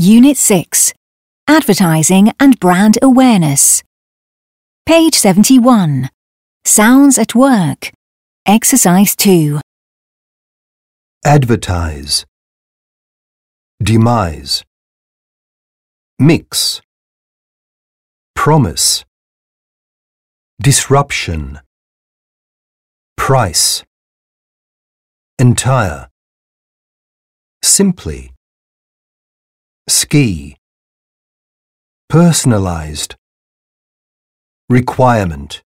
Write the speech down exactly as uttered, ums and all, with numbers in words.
Unit six, Advertising and Brand Awareness. Page seventy-one, Sounds at Work. Exercise two. Advertise. Demise. Mix. Promise. Disruption. Price. Entire. Simply. Ski. Personalized. Requirement.